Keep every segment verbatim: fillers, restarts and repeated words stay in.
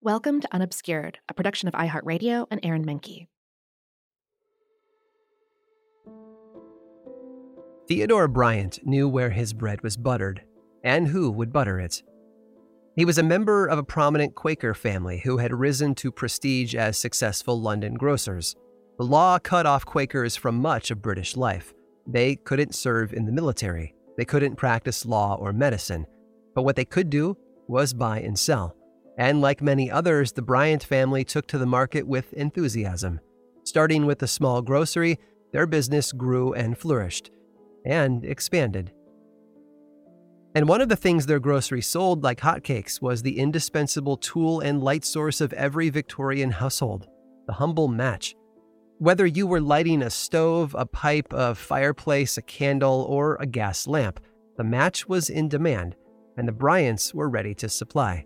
Welcome to Unobscured, a production of iHeartRadio and Aaron Menke. Theodore Bryant knew where his bread was buttered and who would butter it. He was a member of a prominent Quaker family who had risen to prestige as successful London grocers. The law cut off Quakers from much of British life. They couldn't serve in the military. They couldn't practice law or medicine. But what they could do was buy and sell. And like many others, the Bryant family took to the market with enthusiasm. Starting with a small grocery, their business grew and flourished, and expanded. And one of the things their grocery sold like hotcakes was the indispensable tool and light source of every Victorian household, the humble match. Whether you were lighting a stove, a pipe, a fireplace, a candle, or a gas lamp, the match was in demand, and the Bryants were ready to supply.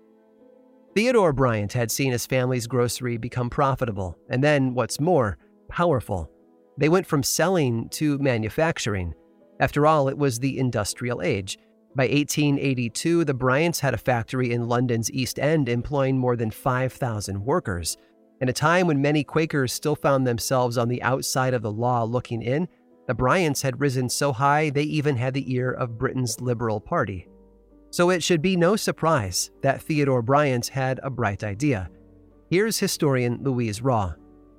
Theodore Bryant had seen his family's grocery become profitable, and then, what's more, powerful. They went from selling to manufacturing. After all, it was the industrial age. By eighteen eighty-two, the Bryants had a factory in London's East End employing more than five thousand workers. In a time when many Quakers still found themselves on the outside of the law looking in, the Bryants had risen so high they even had the ear of Britain's Liberal Party. So it should be no surprise that Theodore Bryant had a bright idea. Here's historian Louise Raw.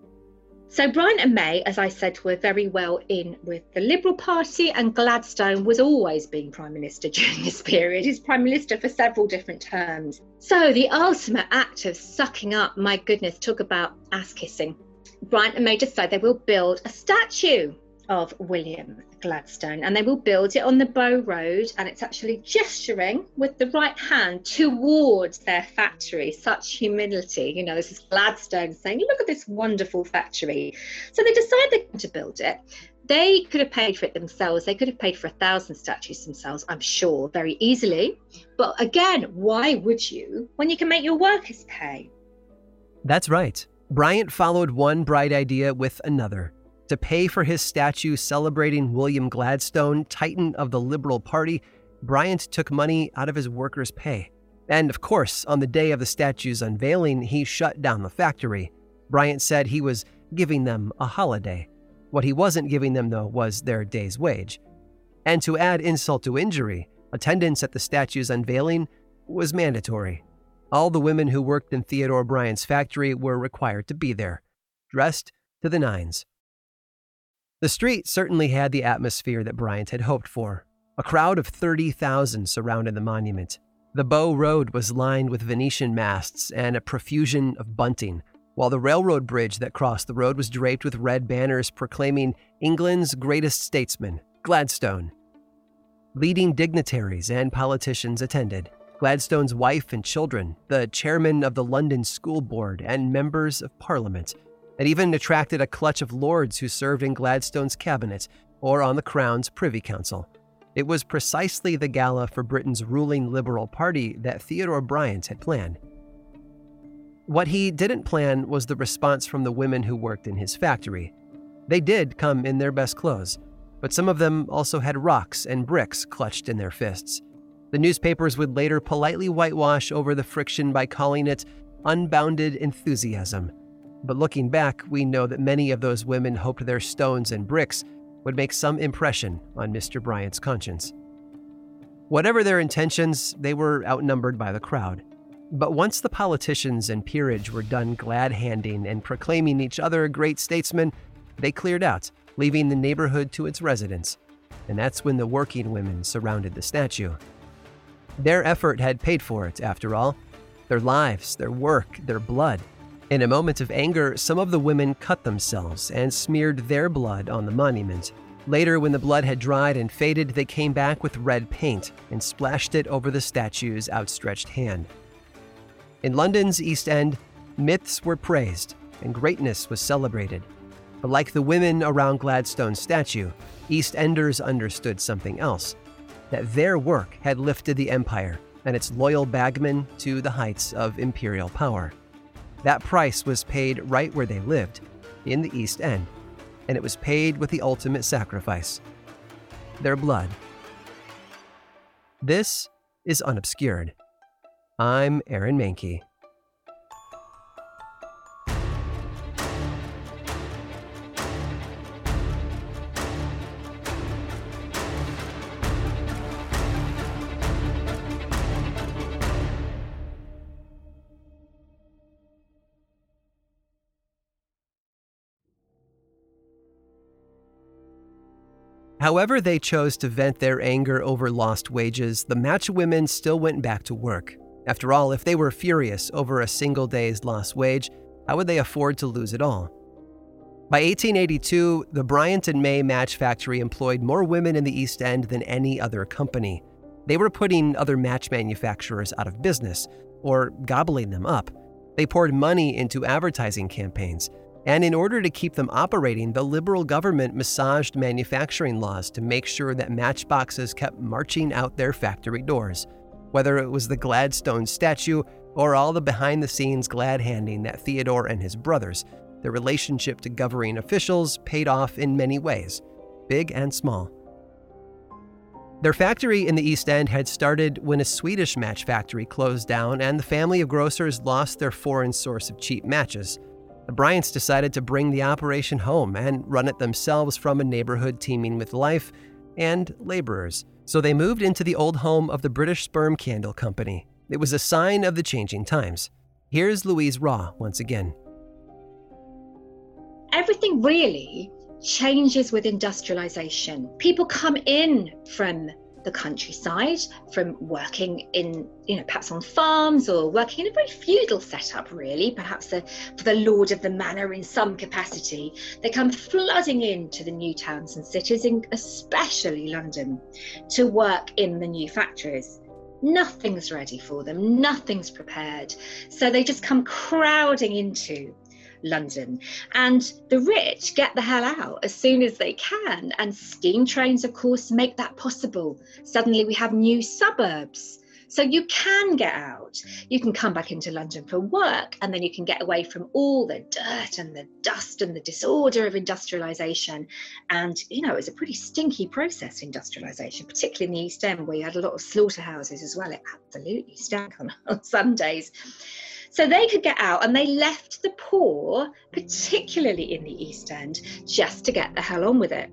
So Bryant and May, as I said, were very well in with the Liberal Party, and Gladstone was always being Prime Minister during this period. He's Prime Minister for several different terms. So the ultimate act of sucking up, my goodness, talk about ass kissing. Bryant and May decide they will build a statue of William Gladstone, and they will build it on the Bow Road, and it's actually gesturing with the right hand towards their factory. Such humility. You know, this is Gladstone saying, look at this wonderful factory. So they decide they're going to build it. They could have paid for it themselves. They could have paid for a thousand statues themselves, I'm sure, very easily. But again, why would you when you can make your workers pay? That's right. Bryant followed one bright idea with another. To pay for his statue celebrating William Gladstone, Titan of the Liberal Party, Bryant took money out of his workers' pay. And of course, on the day of the statue's unveiling, he shut down the factory. Bryant said he was giving them a holiday. What he wasn't giving them, though, was their day's wage. And to add insult to injury, attendance at the statue's unveiling was mandatory. All the women who worked in Theodore Bryant's factory were required to be there, dressed to the nines. The street certainly had the atmosphere that Bryant had hoped for. A crowd of thirty thousand surrounded the monument. The Bow Road was lined with Venetian masts and a profusion of bunting, while the railroad bridge that crossed the road was draped with red banners proclaiming England's greatest statesman, Gladstone. Leading dignitaries and politicians attended. Gladstone's wife and children, the chairman of the London School Board, and members of Parliament. It even attracted a clutch of lords who served in Gladstone's cabinet or on the Crown's Privy Council. It was precisely the gala for Britain's ruling Liberal Party that Theodore Bryant had planned. What he didn't plan was the response from the women who worked in his factory. They did come in their best clothes, but some of them also had rocks and bricks clutched in their fists. The newspapers would later politely whitewash over the friction by calling it unbounded enthusiasm. But looking back, we know that many of those women hoped their stones and bricks would make some impression on Mister Bryant's conscience. Whatever their intentions, they were outnumbered by the crowd. But once the politicians and peerage were done glad-handing and proclaiming each other great statesmen, they cleared out, leaving the neighborhood to its residents. And that's when the working women surrounded the statue. Their effort had paid for it, after all. Their lives, their work, their blood. In a moment of anger, some of the women cut themselves and smeared their blood on the monument. Later, when the blood had dried and faded, they came back with red paint and splashed it over the statue's outstretched hand. In London's East End, myths were praised and greatness was celebrated. But like the women around Gladstone's statue, East Enders understood something else, that their work had lifted the empire and its loyal bagmen to the heights of imperial power. That price was paid right where they lived, in the East End, and it was paid with the ultimate sacrifice, their blood. This is Unobscured. I'm Aaron Menke. However they chose to vent their anger over lost wages, the matchwomen still went back to work. After all, if they were furious over a single day's lost wage, how would they afford to lose it all? By eighteen eighty-two, the Bryant and May Match Factory employed more women in the East End than any other company. They were putting other match manufacturers out of business, or gobbling them up. They poured money into advertising campaigns, and in order to keep them operating, the Liberal government massaged manufacturing laws to make sure that matchboxes kept marching out their factory doors. Whether it was the Gladstone statue or all the behind-the-scenes glad-handing that Theodore and his brothers, their relationship to governing officials paid off in many ways, big and small. Their factory in the East End had started when a Swedish match factory closed down and the family of grocers lost their foreign source of cheap matches. The Bryants decided to bring the operation home and run it themselves from a neighborhood teeming with life and laborers. So they moved into the old home of the British Sperm Candle Company. It was a sign of the changing times. Here's Louise Raw once again. Everything really changes with industrialization. People come in from the countryside, from working in, you know, perhaps on farms or working in a very feudal setup, really, perhaps the, for the lord of the manor in some capacity. They come flooding into the new towns and cities, in, especially London, to work in the new factories. Nothing's ready for them, nothing's prepared. So they just come crowding into London, and the rich get the hell out as soon as they can, and steam trains, of course, make that possible. Suddenly we have new suburbs, so you can get out. You can come back into London for work, and then you can get away from all the dirt and the dust and the disorder of industrialisation. And, you know, it's a pretty stinky process, industrialisation, particularly in the East End, where you had a lot of slaughterhouses as well. It absolutely stank on, on Sundays. So they could get out, and they left the poor, particularly in the East End, just to get the hell on with it.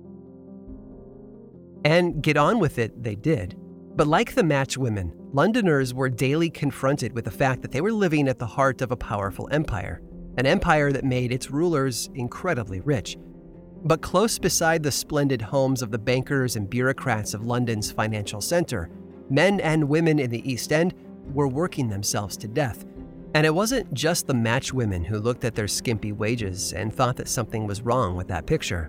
And get on with it they did. But like the matchwomen, Londoners were daily confronted with the fact that they were living at the heart of a powerful empire, an empire that made its rulers incredibly rich. But close beside the splendid homes of the bankers and bureaucrats of London's financial center, men and women in the East End were working themselves to death. And it wasn't just the matchwomen who looked at their skimpy wages and thought that something was wrong with that picture.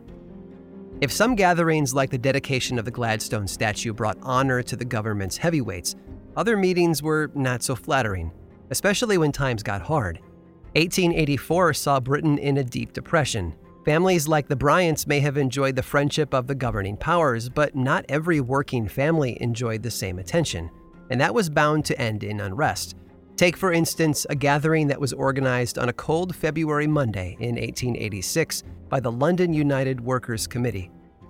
If some gatherings like the dedication of the Gladstone statue brought honor to the government's heavyweights, other meetings were not so flattering, especially when times got hard. eighteen eighty-four saw Britain in a deep depression. Families like the Bryants may have enjoyed the friendship of the governing powers, but not every working family enjoyed the same attention, and that was bound to end in unrest. Take, for instance, a gathering that was organized on a cold February Monday in eighteen eighty-six by the London United Workers' Committee.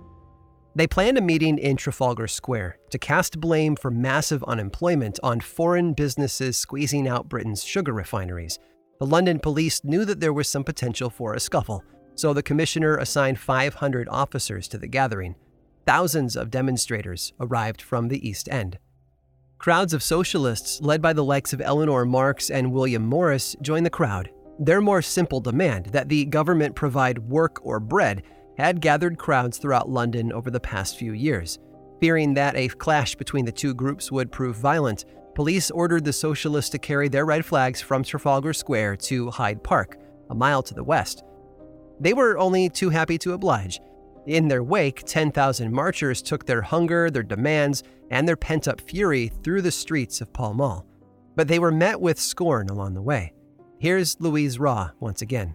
They planned a meeting in Trafalgar Square to cast blame for massive unemployment on foreign businesses squeezing out Britain's sugar refineries. The London police knew that there was some potential for a scuffle, so the commissioner assigned five hundred officers to the gathering. Thousands of demonstrators arrived from the East End. Crowds of socialists, led by the likes of Eleanor Marx and William Morris, joined the crowd. Their more simple demand, that the government provide work or bread, had gathered crowds throughout London over the past few years. Fearing that a clash between the two groups would prove violent, police ordered the socialists to carry their red flags from Trafalgar Square to Hyde Park, a mile to the west. They were only too happy to oblige. In their wake, ten thousand marchers took their hunger, their demands, and their pent-up fury through the streets of Pall Mall. But they were met with scorn along the way. Here's Louise Raw once again.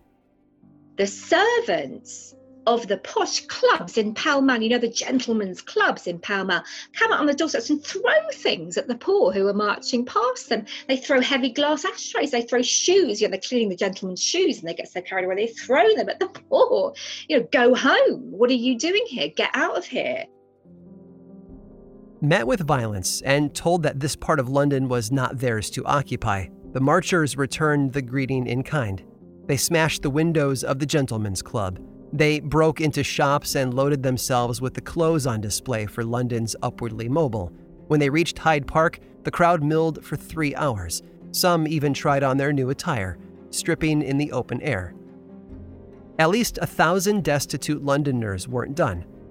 The servants of the posh clubs in Pall Mall, you know, the gentlemen's clubs in Pall Mall, come out on the doorsteps and throw things at the poor who are marching past them. They throw heavy glass ashtrays, they throw shoes, you know, they're cleaning the gentlemen's shoes and they get so carried away, they throw them at the poor. You know, go home. What are you doing here? Get out of here. Met with violence and told that this part of London was not theirs to occupy, the marchers returned the greeting in kind. They smashed the windows of the Gentlemen's Club. They broke into shops and loaded themselves with the clothes on display for London's upwardly mobile. When they reached Hyde Park, the crowd milled for three hours. Some even tried on their new attire, stripping in the open air. At least a thousand destitute Londoners weren't done.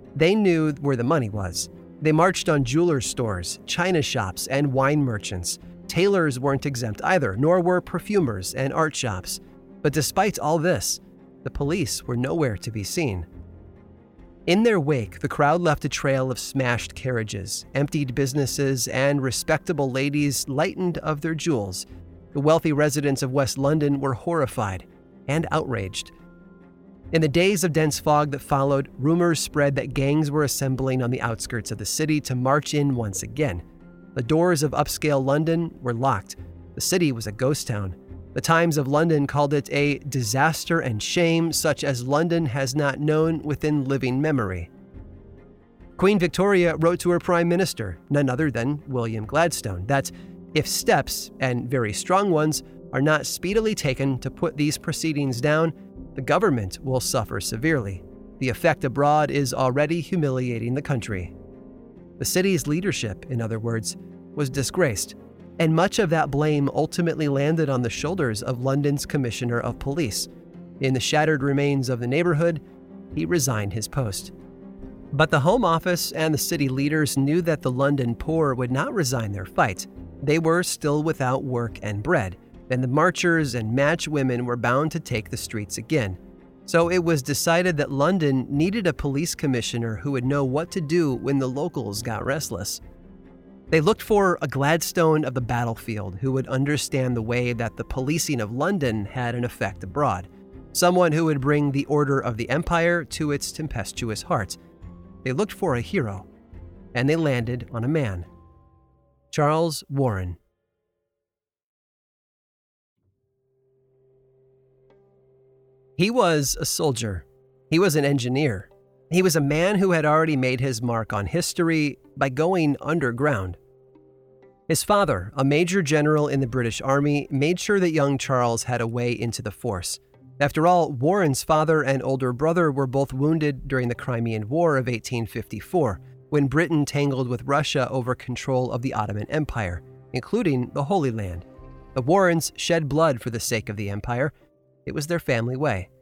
They knew where the money was. They marched on jewelers' stores, china shops, and wine merchants. Tailors weren't exempt either, nor were perfumers and art shops. But despite all this, the police were nowhere to be seen. In their wake, the crowd left a trail of smashed carriages, emptied businesses, and respectable ladies lightened of their jewels. The wealthy residents of West London were horrified and outraged. In the days of dense fog that followed, rumors spread that gangs were assembling on the outskirts of the city to march in once again. The doors of upscale London were locked. The city was a ghost town. The Times of London called it a disaster and shame such as London has not known within living memory. Queen Victoria wrote to her Prime Minister, none other than William Gladstone, that if steps, and very strong ones, are not speedily taken to put these proceedings down, the government will suffer severely. The effect abroad is already humiliating the country. The city's leadership, in other words, was disgraced, and much of that blame ultimately landed on the shoulders of London's Commissioner of Police. In the shattered remains of the neighborhood, he resigned his post. But the Home Office and the city leaders knew that the London poor would not resign their fight. They were still without work and bread, and the marchers and match women were bound to take the streets again. So it was decided that London needed a police commissioner who would know what to do when the locals got restless. They looked for a Gladstone of the battlefield who would understand the way that the policing of London had an effect abroad, someone who would bring the order of the empire to its tempestuous heart. They looked for a hero, and they landed on a man. Charles Warren. He was a soldier. He was an engineer. He was a man who had already made his mark on history by going underground. His father, a major general in the British Army, made sure that young Charles had a way into the force. After all, Warren's father and older brother were both wounded during the Crimean War of eighteen fifty-four, when Britain tangled with Russia over control of the Ottoman Empire, including the Holy Land. The Warrens shed blood for the sake of the empire. It was their family way.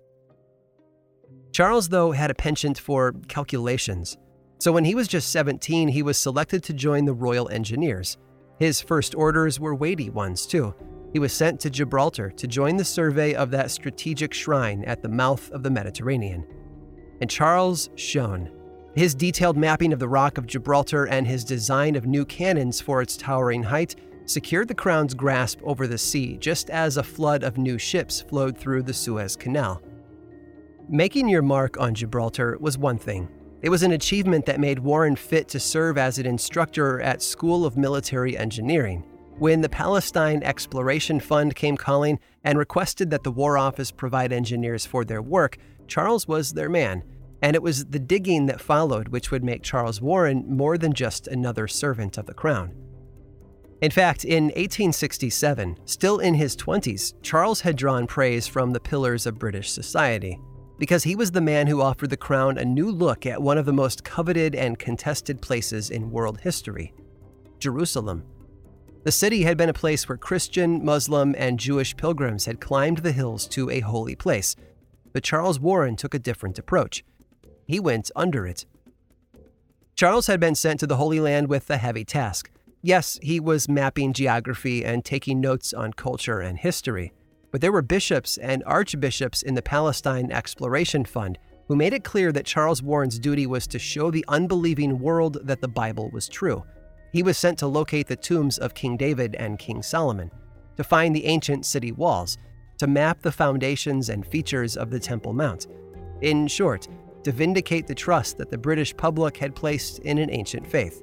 Charles, though, had a penchant for calculations. So when he was just seventeen, he was selected to join the Royal Engineers. His first orders were weighty ones, too. He was sent to Gibraltar to join the survey of that strategic shrine at the mouth of the Mediterranean. And Charles shone. His detailed mapping of the Rock of Gibraltar and his design of new cannons for its towering height secured the Crown's grasp over the sea just as a flood of new ships flowed through the Suez Canal. Making your mark on Gibraltar was one thing. It was an achievement that made Warren fit to serve as an instructor at School of Military Engineering. When the Palestine Exploration Fund came calling and requested that the War Office provide engineers for their work, Charles was their man, and it was the digging that followed which would make Charles Warren more than just another servant of the Crown. In fact, in eighteen sixty-seven, still in his twenties, Charles had drawn praise from the pillars of British society, because he was the man who offered the Crown a new look at one of the most coveted and contested places in world history, Jerusalem. The city had been a place where Christian, Muslim, and Jewish pilgrims had climbed the hills to a holy place, but Charles Warren took a different approach. He went under it. Charles had been sent to the Holy Land with a heavy task. Yes, he was mapping geography and taking notes on culture and history, but there were bishops and archbishops in the Palestine Exploration Fund who made it clear that Charles Warren's duty was to show the unbelieving world that the Bible was true. He was sent to locate the tombs of King David and King Solomon, to find the ancient city walls, to map the foundations and features of the Temple Mount. In short, to vindicate the trust that the British public had placed in an ancient faith.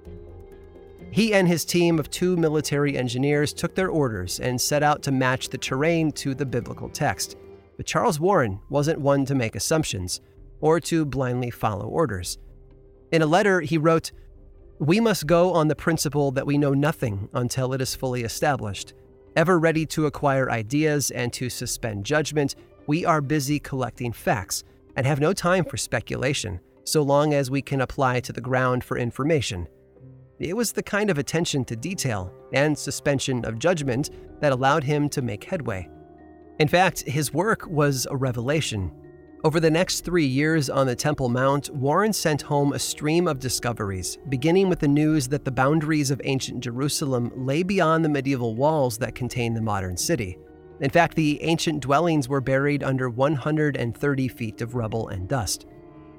He and his team of two military engineers took their orders and set out to match the terrain to the biblical text. But Charles Warren wasn't one to make assumptions or to blindly follow orders. In a letter, he wrote, "We must go on the principle that we know nothing until it is fully established. Ever ready to acquire ideas and to suspend judgment, we are busy collecting facts and have no time for speculation, so long as we can apply to the ground for information." It was the kind of attention to detail and suspension of judgment that allowed him to make headway. In fact, his work was a revelation. Over the next three years on the Temple Mount, Warren sent home a stream of discoveries, beginning with the news that the boundaries of ancient Jerusalem lay beyond the medieval walls that contain the modern city. In fact, the ancient dwellings were buried under one hundred thirty feet of rubble and dust.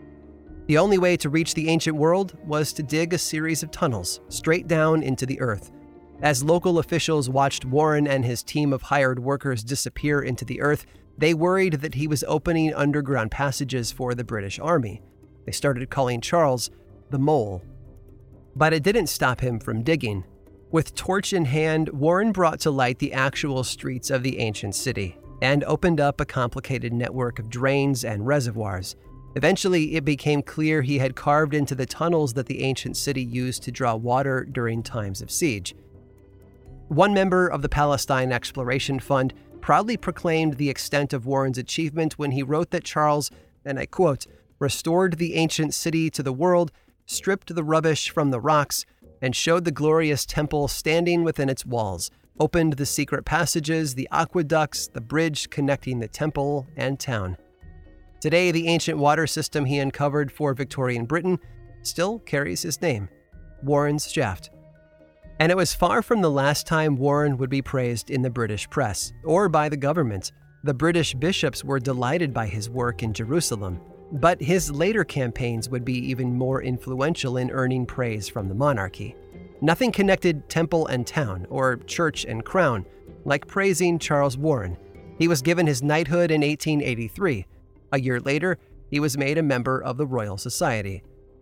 The only way to reach the ancient world was to dig a series of tunnels straight down into the earth. As local officials watched Warren and his team of hired workers disappear into the earth, they worried that he was opening underground passages for the British Army. They started calling Charles the Mole. But it didn't stop him from digging. With torch in hand, Warren brought to light the actual streets of the ancient city and opened up a complicated network of drains and reservoirs. Eventually, it became clear he had carved into the tunnels that the ancient city used to draw water during times of siege. One member of the Palestine Exploration Fund proudly proclaimed the extent of Warren's achievement when he wrote that Charles, and I quote, restored the ancient city to the world, stripped the rubbish from the rocks, and showed the glorious temple standing within its walls, opened the secret passages, the aqueducts, the bridge connecting the temple and town. Today, the ancient water system he uncovered for Victorian Britain still carries his name, Warren's Shaft. And it was far from the last time Warren would be praised in the British press or by the government. The British bishops were delighted by his work in Jerusalem, but his later campaigns would be even more influential in earning praise from the monarchy. Nothing connected temple and town, or church and crown, like praising Charles Warren. He was given his knighthood in eighteen eighty-three. A year later, he was made a member of the Royal Society.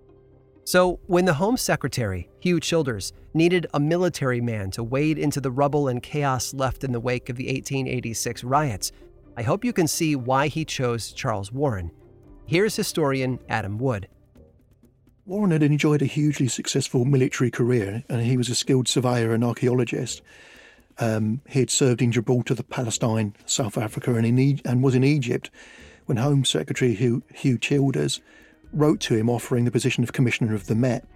So, when the Home Secretary, Hugh Childers, needed a military man to wade into the rubble and chaos left in the wake of the eighteen eighty-six riots, I hope you can see why he chose Charles Warren. Here's historian Adam Wood. Warren had enjoyed a hugely successful military career, and he was a skilled surveyor and archaeologist. Um, he had served in Gibraltar, Palestine, South Africa, and, in e- and was in Egypt when Home Secretary Hugh, Hugh Childers wrote to him offering the position of Commissioner of the Met.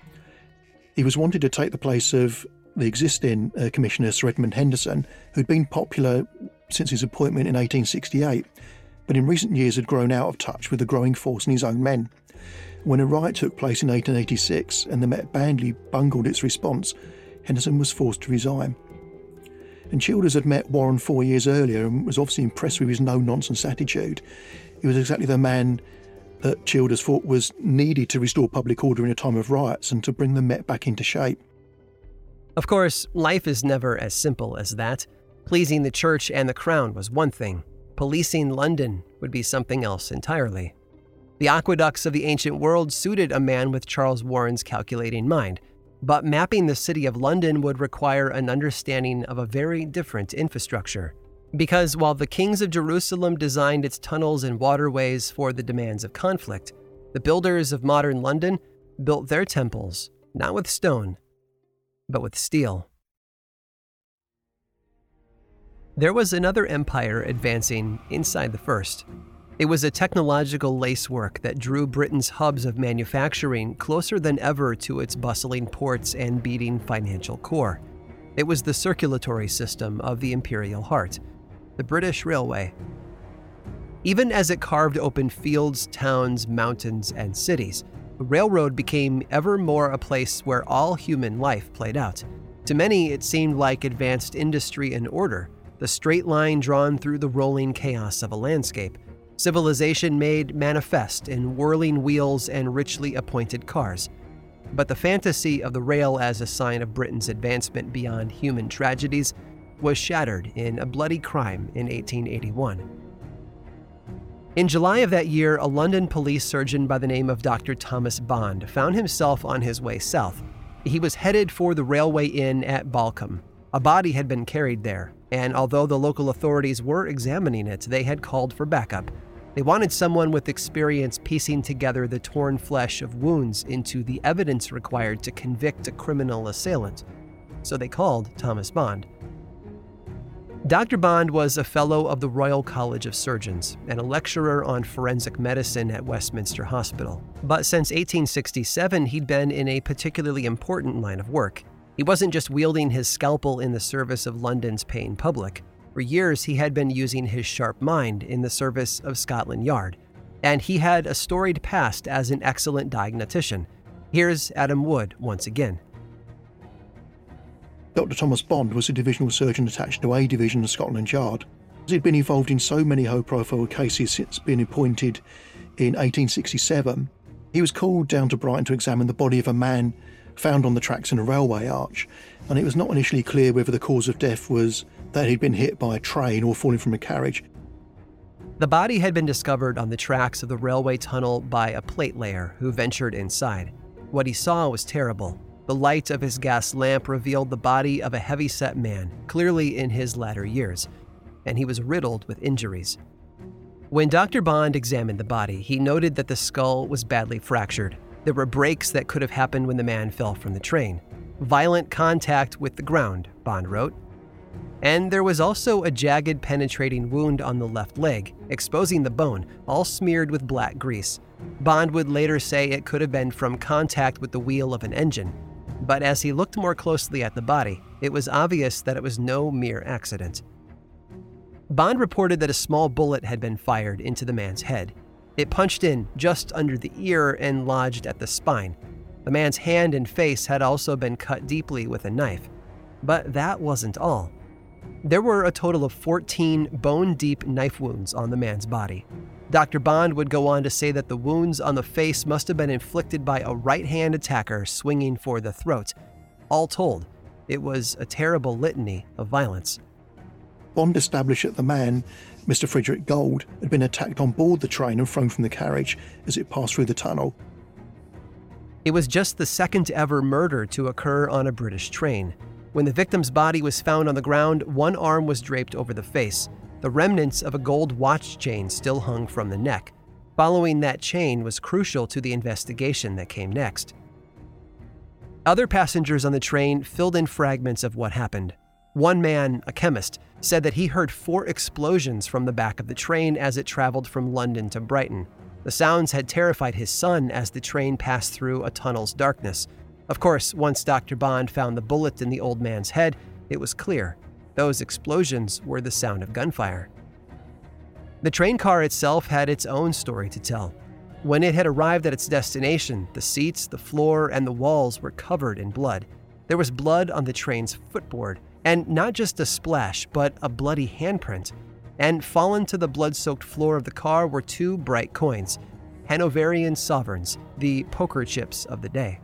He was wanted to take the place of the existing uh, Commissioner, Sir Edmund Henderson, who'd been popular since his appointment in eighteen sixty-eight, but in recent years had grown out of touch with the growing force in his own men. When a riot took place in eighteen eighty-six and the Met badly bungled its response, Henderson was forced to resign. And Childers had met Warren four years earlier and was obviously impressed with his no-nonsense attitude. He was exactly the man that Childers thought was needed to restore public order in a time of riots and to bring the Met back into shape. Of course, life is never as simple as that. Pleasing the church and the crown was one thing. Policing London would be something else entirely. The aqueducts of the ancient world suited a man with Charles Warren's calculating mind, but mapping the city of London would require an understanding of a very different infrastructure. Because while the kings of Jerusalem designed its tunnels and waterways for the demands of conflict, the builders of modern London built their temples not with stone, but with steel. There was another empire advancing inside the first. It was a technological lacework that drew Britain's hubs of manufacturing closer than ever to its bustling ports and beating financial core. It was the circulatory system of the imperial heart, the British Railway. Even as it carved open fields, towns, mountains, and cities, the railroad became ever more a place where all human life played out. To many, it seemed like advanced industry and order, the straight line drawn through the rolling chaos of a landscape, civilization made manifest in whirling wheels and richly appointed cars. But the fantasy of the rail as a sign of Britain's advancement beyond human tragedies was shattered in a bloody crime in eighteen eighty-one. In July of that year, a London police surgeon by the name of Doctor Thomas Bond found himself on his way south. He was headed for the Railway Inn at Balcombe. A body had been carried there, and although the local authorities were examining it, they had called for backup. They wanted someone with experience piecing together the torn flesh of wounds into the evidence required to convict a criminal assailant. So they called Thomas Bond. Doctor Bond was a fellow of the Royal College of Surgeons and a lecturer on forensic medicine at Westminster Hospital. But since eighteen sixty-seven, he'd been in a particularly important line of work. He wasn't just wielding his scalpel in the service of London's paying public. For years, he had been using his sharp mind in the service of Scotland Yard. and he had a storied past as an excellent diagnostician. Here's Adam Wood once again. Doctor Thomas Bond was a divisional surgeon attached to A Division of Scotland Yard. He'd been involved in so many high-profile cases since being appointed in eighteen sixty-seven. He was called down to Brighton to examine the body of a man found on the tracks in a railway arch, and it was not initially clear whether the cause of death was that he'd been hit by a train or falling from a carriage. The body had been discovered on the tracks of the railway tunnel by a plate layer who ventured inside. What he saw was terrible. The light of his gas lamp revealed the body of a heavy-set man, clearly in his latter years, and he was riddled with injuries. When Doctor Bond examined the body, he noted that the skull was badly fractured. There were breaks that could have happened when the man fell from the train. Violent contact with the ground, Bond wrote. And there was also a jagged penetrating wound on the left leg, exposing the bone, all smeared with black grease. Bond would later say it could have been from contact with the wheel of an engine. But as he looked more closely at the body, it was obvious that it was no mere accident. Bond reported that a small bullet had been fired into the man's head. It punched in just under the ear and lodged at the spine. The man's hand and face had also been cut deeply with a knife. But that wasn't all. There were a total of fourteen bone-deep knife wounds on the man's body. Doctor Bond would go on to say that the wounds on the face must have been inflicted by a right-hand attacker swinging for the throat. All told, it was a terrible litany of violence. Bond established that the man, Mister Frederick Gold, had been attacked on board the train and thrown from the carriage as it passed through the tunnel. It was just the second ever murder to occur on a British train. When the victim's body was found on the ground, one arm was draped over the face. The remnants of a gold watch chain still hung from the neck. Following that chain was crucial to the investigation that came next. Other passengers on the train filled in fragments of what happened. One man, a chemist, said that he heard four explosions from the back of the train as it traveled from London to Brighton. The sounds had terrified his son as the train passed through a tunnel's darkness. Of course, once Doctor Bond found the bullet in the old man's head, it was clear. Those explosions were the sound of gunfire. The train car itself had its own story to tell. When it had arrived at its destination, the seats, the floor, and the walls were covered in blood. There was blood on the train's footboard, and not just a splash, but a bloody handprint. And fallen to the blood-soaked floor of the car were two bright coins, Hanoverian sovereigns, the poker chips of the day.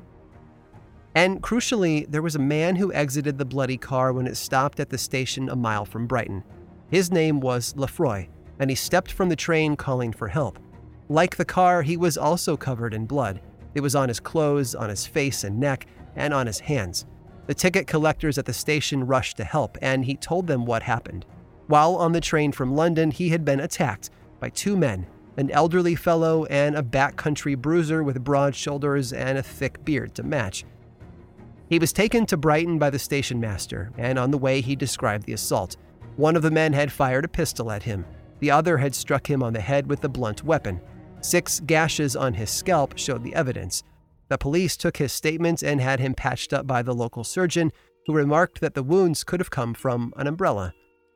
And crucially, there was a man who exited the bloody car when it stopped at the station a mile from Brighton. His name was Lefroy, and he stepped from the train calling for help. Like the car, he was also covered in blood. It was on his clothes, on his face and neck, and on his hands. The ticket collectors at the station rushed to help, and he told them what happened. While on the train from London, he had been attacked by two men, an elderly fellow and a backcountry bruiser with broad shoulders and a thick beard to match. He was taken to Brighton by the station master, and on the way he described the assault. One of the men had fired a pistol at him. The other had struck him on the head with a blunt weapon. Six gashes on his scalp showed the evidence. The police took his statement and had him patched up by the local surgeon, who remarked that the wounds could have come from an umbrella.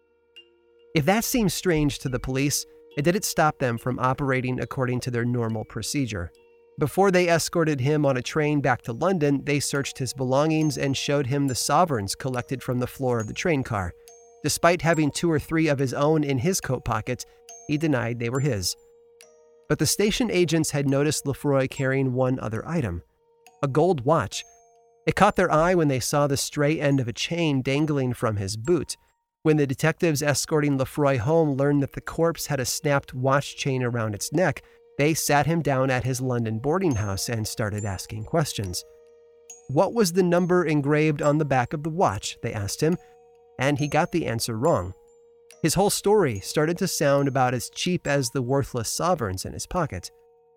If that seems strange to the police, it didn't stop them from operating according to their normal procedure. Before they escorted him on a train back to London, they searched his belongings and showed him the sovereigns collected from the floor of the train car. Despite having two or three of his own in his coat pocket, he denied they were his. But the station agents had noticed Lefroy carrying one other item, a gold watch. It caught their eye when they saw the stray end of a chain dangling from his boot. When the detectives escorting Lefroy home learned that the corpse had a snapped watch chain around its neck, they sat him down at his London boarding house and started asking questions. What was the number engraved on the back of the watch, they asked him, and he got the answer wrong. His whole story started to sound about as cheap as the worthless sovereigns in his pocket.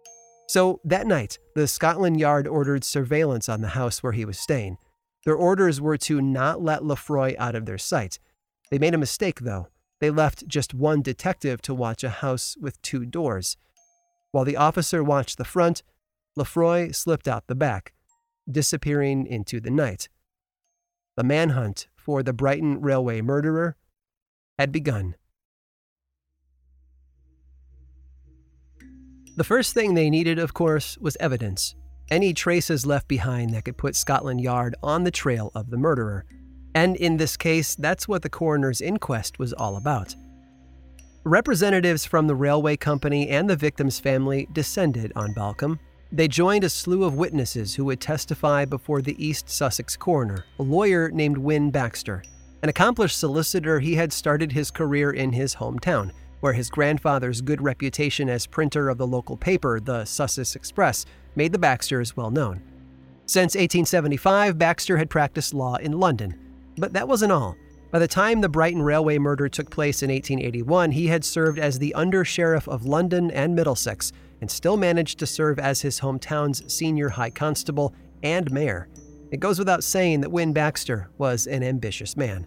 So that night, the Scotland Yard ordered surveillance on the house where he was staying. Their orders were to not let Lefroy out of their sight. They made a mistake, though. They left just one detective to watch a house with two doors. While the officer watched the front, Lefroy slipped out the back, disappearing into the night. The manhunt for the Brighton railway murderer had begun. The first thing they needed, of course, was evidence. Any traces left behind that could put Scotland Yard on the trail of the murderer. And in this case, that's what the coroner's inquest was all about. Representatives from the railway company and the victim's family descended on Balcombe. They joined a slew of witnesses who would testify before the East Sussex coroner, a lawyer named Wynne Baxter. An accomplished solicitor, he had started his career in his hometown, where his grandfather's good reputation as printer of the local paper, the Sussex Express, made the Baxters well known. Since eighteen seventy-five, Baxter had practiced law in London. But that wasn't all. By the time the Brighton Railway murder took place in eighteen eighty-one, he had served as the Under-Sheriff of London and Middlesex, and still managed to serve as his hometown's senior high constable and mayor. It goes without saying that Wynne Baxter was an ambitious man.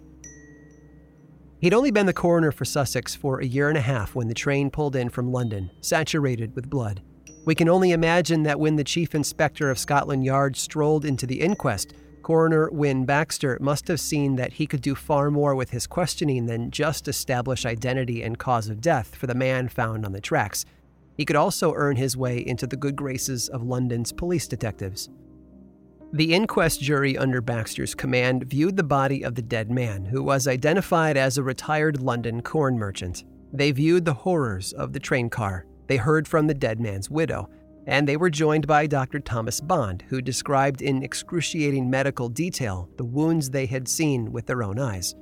He'd only been the coroner for Sussex for a year and a half when the train pulled in from London, saturated with blood. We can only imagine that when the Chief Inspector of Scotland Yard strolled into the inquest, Coroner Wynne Baxter must have seen that he could do far more with his questioning than just establish identity and cause of death for the man found on the tracks. He could also earn his way into the good graces of London's police detectives. The inquest jury under Baxter's command viewed the body of the dead man, who was identified as a retired London corn merchant. They viewed the horrors of the train car. They heard from the dead man's widow, and they were joined by Doctor Thomas Bond, who described in excruciating medical detail the wounds they had seen with their own eyes.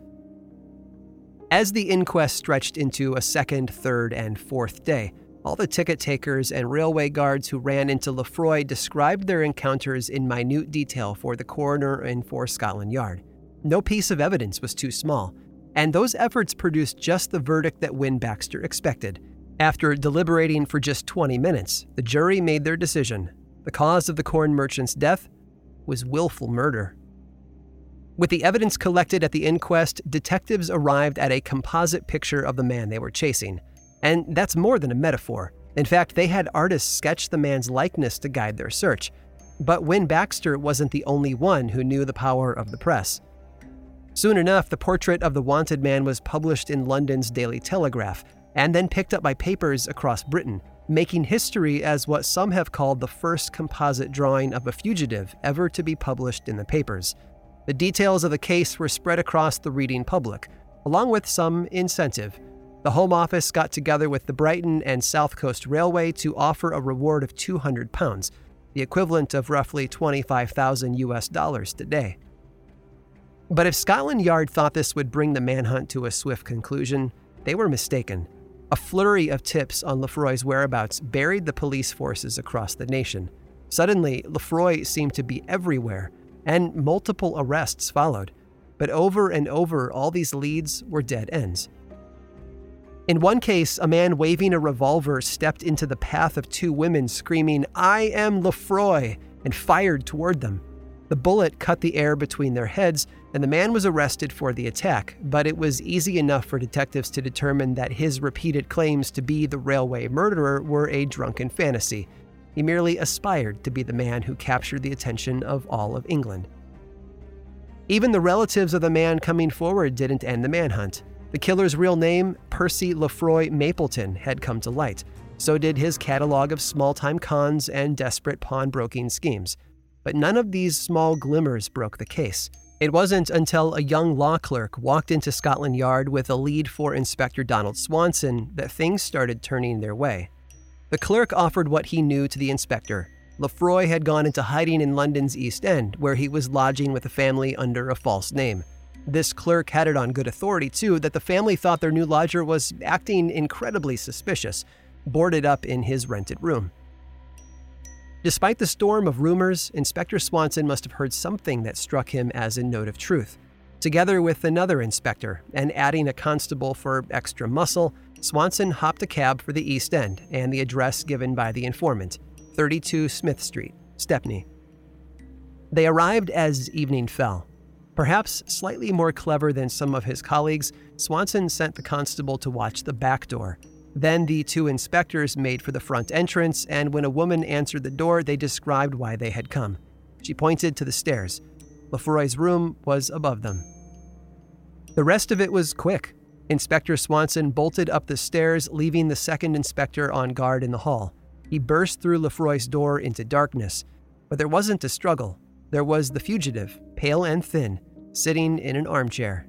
As the inquest stretched into a second, third, and fourth day, all the ticket takers and railway guards who ran into Lefroy described their encounters in minute detail for the coroner and for Scotland Yard. No piece of evidence was too small, and those efforts produced just the verdict that Wynne Baxter expected. After deliberating for just twenty minutes, the jury made their decision. The cause of the corn merchant's death was willful murder. With the evidence collected at the inquest, detectives arrived at a composite picture of the man they were chasing. And that's more than a metaphor. In fact, they had artists sketch the man's likeness to guide their search. But Wynne Baxter wasn't the only one who knew the power of the press. Soon enough, the portrait of the wanted man was published in London's Daily Telegraph, and then picked up by papers across Britain, making history as what some have called the first composite drawing of a fugitive ever to be published in the papers. The details of the case were spread across the reading public, along with some incentive. The Home Office got together with the Brighton and South Coast Railway to offer a reward of two hundred pounds, the equivalent of roughly twenty-five thousand U S dollars today. But if Scotland Yard thought this would bring the manhunt to a swift conclusion, they were mistaken. A flurry of tips on Lefroy's whereabouts buried the police forces across the nation. Suddenly, Lefroy seemed to be everywhere, and multiple arrests followed. But over and over, all these leads were dead ends. In one case, a man waving a revolver stepped into the path of two women screaming, "I am Lefroy," and fired toward them. The bullet cut the air between their heads, and the man was arrested for the attack, but it was easy enough for detectives to determine that his repeated claims to be the railway murderer were a drunken fantasy. He merely aspired to be the man who captured the attention of all of England. Even the relatives of the man coming forward didn't end the manhunt. The killer's real name, Percy Lefroy Mapleton, had come to light. So did his catalog of small-time cons and desperate pawnbroking schemes. But none of these small glimmers broke the case. It wasn't until a young law clerk walked into Scotland Yard with a lead for Inspector Donald Swanson that things started turning their way. The clerk offered what he knew to the inspector. Lefroy had gone into hiding in London's East End, where he was lodging with a family under a false name. This clerk had it on good authority, too, that the family thought their new lodger was acting incredibly suspicious, boarded up in his rented room. Despite the storm of rumors, Inspector Swanson must have heard something that struck him as a note of truth. Together with another inspector, and adding a constable for extra muscle, Swanson hopped a cab for the East End and the address given by the informant, thirty-two Smith Street, Stepney. They arrived as evening fell. Perhaps slightly more clever than some of his colleagues, Swanson sent the constable to watch the back door. Then the two inspectors made for the front entrance, and when a woman answered the door, they described why they had come. She pointed to the stairs. Lefroy's room was above them. The rest of it was quick. Inspector Swanson bolted up the stairs, leaving the second inspector on guard in the hall. He burst through Lefroy's door into darkness, but there wasn't a struggle. There was the fugitive, pale and thin, sitting in an armchair.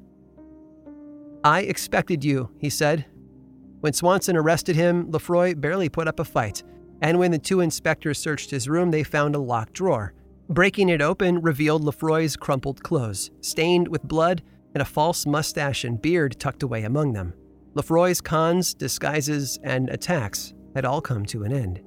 "I expected you," he said. When Swanson arrested him, Lefroy barely put up a fight, and when the two inspectors searched his room, they found a locked drawer. Breaking it open revealed Lefroy's crumpled clothes, stained with blood, and a false mustache and beard tucked away among them. Lefroy's cons, disguises, and attacks had all come to an end.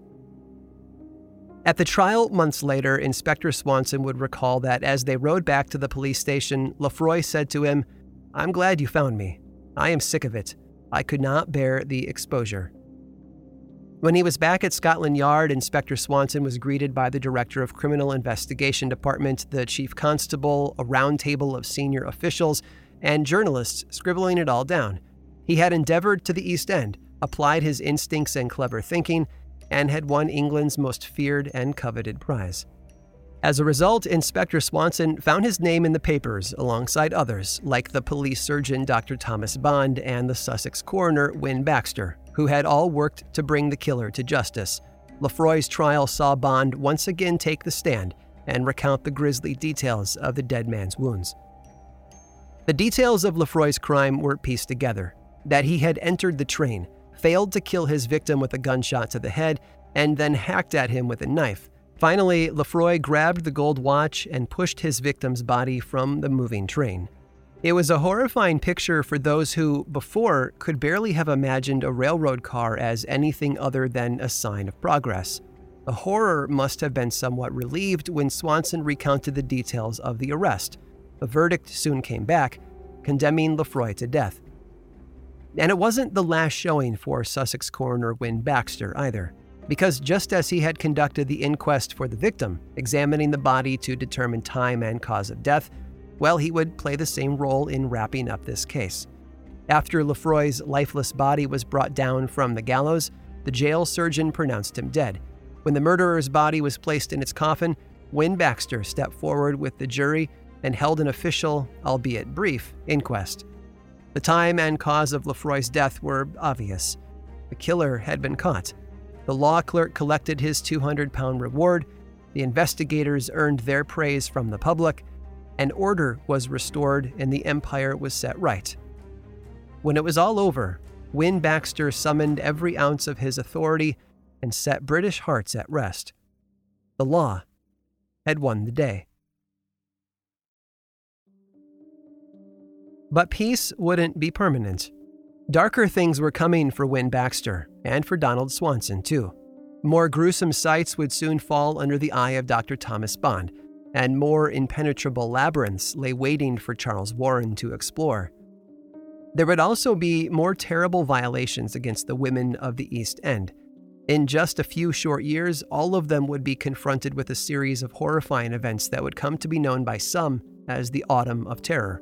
At the trial months later, Inspector Swanson would recall that as they rode back to the police station, Lefroy said to him, "I'm glad you found me. I am sick of it. I could not bear the exposure." When he was back at Scotland Yard, Inspector Swanson was greeted by the Director of Criminal Investigation Department, the Chief Constable, a round table of senior officials, and journalists scribbling it all down. He had endeavored to the East End, applied his instincts and clever thinking, and had won England's most feared and coveted prize. As a result, Inspector Swanson found his name in the papers alongside others, like the police surgeon Doctor Thomas Bond and the Sussex coroner Wynne Baxter, who had all worked to bring the killer to justice. Lefroy's trial saw Bond once again take the stand and recount the grisly details of the dead man's wounds. The details of Lefroy's crime were pieced together: that he had entered the train, failed to kill his victim with a gunshot to the head, and then hacked at him with a knife. Finally, Lefroy grabbed the gold watch and pushed his victim's body from the moving train. It was a horrifying picture for those who, before, could barely have imagined a railroad car as anything other than a sign of progress. The horror must have been somewhat relieved when Swanson recounted the details of the arrest. The verdict soon came back, condemning Lefroy to death. And it wasn't the last showing for Sussex coroner Wynne Baxter either, because just as he had conducted the inquest for the victim, examining the body to determine time and cause of death, well, he would play the same role in wrapping up this case. After Lefroy's lifeless body was brought down from the gallows, the jail surgeon pronounced him dead. When the murderer's body was placed in its coffin, Wynne Baxter stepped forward with the jury and held an official, albeit brief, inquest. The time and cause of Lefroy's death were obvious. The killer had been caught. The law clerk collected his two hundred pound reward, the investigators earned their praise from the public, and order was restored and the empire was set right. When it was all over, Wynne Baxter summoned every ounce of his authority and set British hearts at rest. The law had won the day. But peace wouldn't be permanent. Darker things were coming for Wynne Baxter, and for Donald Swanson, too. More gruesome sights would soon fall under the eye of Doctor Thomas Bond, and more impenetrable labyrinths lay waiting for Charles Warren to explore. There would also be more terrible violations against the women of the East End. In just a few short years, all of them would be confronted with a series of horrifying events that would come to be known by some as the Autumn of Terror.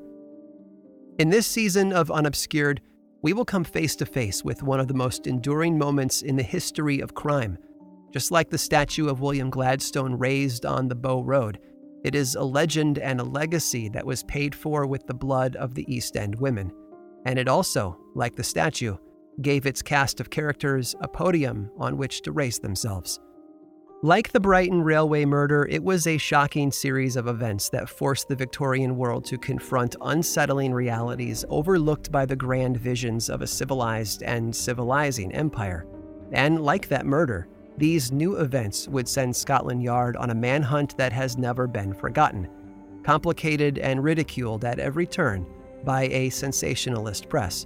In this season of Unobscured, we will come face to face with one of the most enduring moments in the history of crime. Just like the statue of William Gladstone raised on the Bow Road, it is a legend and a legacy that was paid for with the blood of the East End women. And it also, like the statue, gave its cast of characters a podium on which to raise themselves. Like the Brighton Railway murder, it was a shocking series of events that forced the Victorian world to confront unsettling realities overlooked by the grand visions of a civilized and civilizing empire. And like that murder, these new events would send Scotland Yard on a manhunt that has never been forgotten, complicated and ridiculed at every turn by a sensationalist press.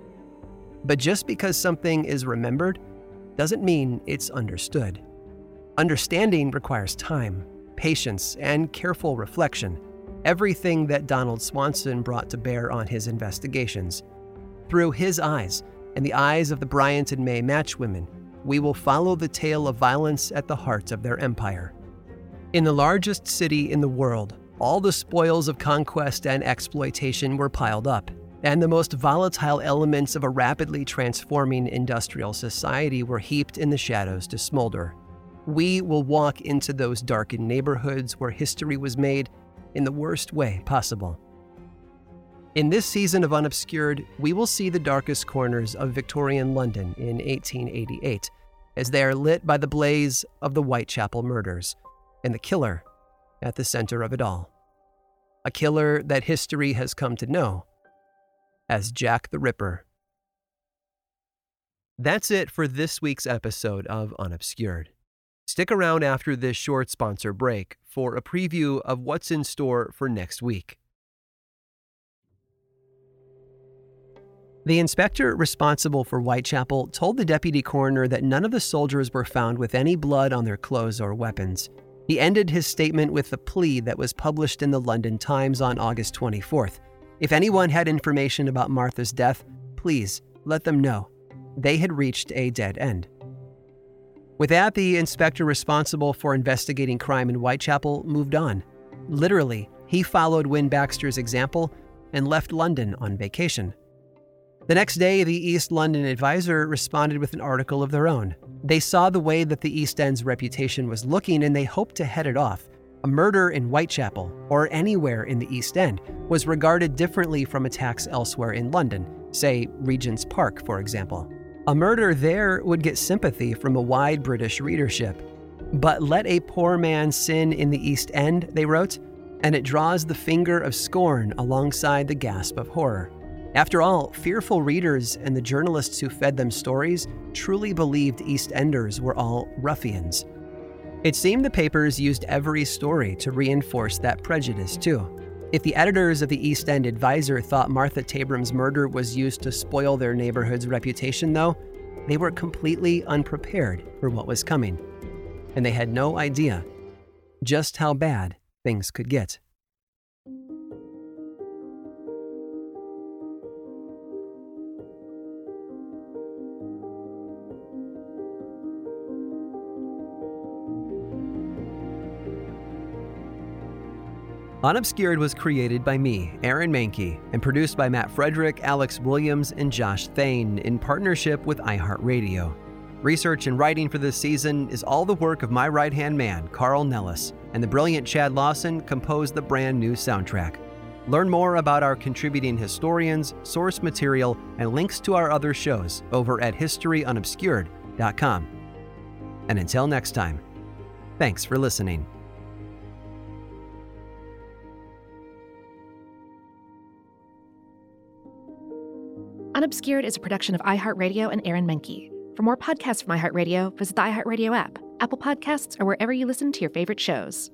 But just because something is remembered doesn't mean it's understood. Understanding requires time, patience, and careful reflection, everything that Donald Swanson brought to bear on his investigations. Through his eyes and the eyes of the Bryant and May matchwomen, we will follow the tale of violence at the heart of their empire. In the largest city in the world, all the spoils of conquest and exploitation were piled up, and the most volatile elements of a rapidly transforming industrial society were heaped in the shadows to smolder. We will walk into those darkened neighborhoods where history was made in the worst way possible. In this season of Unobscured, we will see the darkest corners of Victorian London in eighteen eighty-eight, as they are lit by the blaze of the Whitechapel murders, and the killer at the center of it all. A killer that history has come to know as Jack the Ripper. That's it for this week's episode of Unobscured. Stick around after this short sponsor break for a preview of what's in store for next week. The inspector responsible for Whitechapel told the deputy coroner that none of the soldiers were found with any blood on their clothes or weapons. He ended his statement with a plea that was published in the London Times on August twenty-fourth. If anyone had information about Martha's death, please let them know. They had reached a dead end. With that, the inspector responsible for investigating crime in Whitechapel moved on. Literally, he followed Wynne Baxter's example and left London on vacation. The next day, the East London Advisor responded with an article of their own. They saw the way that the East End's reputation was looking and they hoped to head it off. A murder in Whitechapel, or anywhere in the East End, was regarded differently from attacks elsewhere in London, say Regent's Park, for example. A murder there would get sympathy from a wide British readership. But let a poor man sin in the East End, they wrote, and it draws the finger of scorn alongside the gasp of horror. After all, fearful readers and the journalists who fed them stories truly believed East Enders were all ruffians. It seemed the papers used every story to reinforce that prejudice, too. If the editors of the East End Advisor thought Martha Tabram's murder was used to spoil their neighborhood's reputation, though, they were completely unprepared for what was coming. And they had no idea just how bad things could get. Unobscured was created by me, Aaron Mahnke, and produced by Matt Frederick, Alex Williams, and Josh Thane in partnership with iHeartRadio. Research and writing for this season is all the work of my right-hand man, Carl Nellis, and the brilliant Chad Lawson composed the brand new soundtrack. Learn more about our contributing historians, source material, and links to our other shows over at history unobscured dot com. And until next time, thanks for listening. Unobscured is a production of iHeartRadio and Aaron Mahnke. For more podcasts from iHeartRadio, visit the iHeartRadio app, Apple Podcasts, or wherever you listen to your favorite shows.